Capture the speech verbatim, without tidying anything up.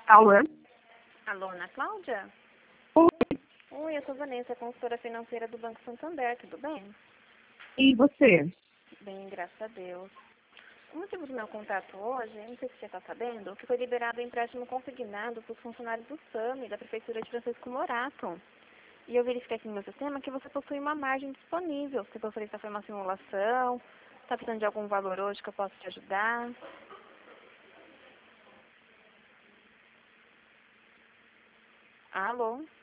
Alô? Alô, Ana Cláudia? Oi. Oi, eu sou Vanessa, consultora financeira do Banco Santander, tudo bem? E você? Bem, graças a Deus. O motivo do meu contato hoje, não sei se você está sabendo, que foi liberado o empréstimo consignado para os funcionários do SAMI, da Prefeitura de Francisco Morato. E eu verifiquei aqui no meu sistema que você possui uma margem disponível. Você gostaria de fazer uma simulação? Está precisando de algum valor hoje que eu possa te ajudar? Alô?